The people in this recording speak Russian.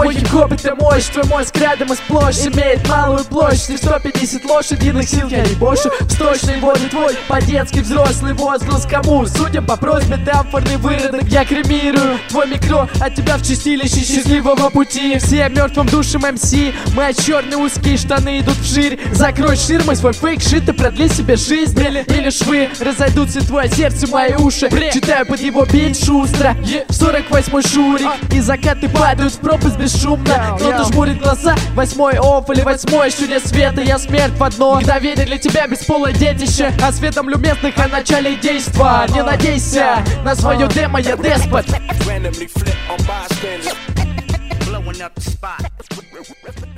Мой хип-хоп это мощь, твой мозг рядом из площадь имеет малую площадь, 150 лошадиных сил я ебошу. В сточной воде твой по-детски взрослый возглас кому? Судя по просьбе, дамфорный выродок я кремирую твой микро, от тебя в чистилище счастливого пути. Все мертвым душем МС, мои черные узкие штаны идут вширь. Закрой ширмой свой фейк шит и продли себе жизнь. Или швы разойдутся твое сердце, мои уши. Читаю под его бит шустро, 48-й шурик, и закаты падают в пропасть бесшумно. Кто-то жмурит глаза, 8-й офф или 8-й чудес света. Я смерть в одно мгновение для тебя бесполое детище. Осведомлю местных о начале действа. Не надейся на свое демо, я деспот.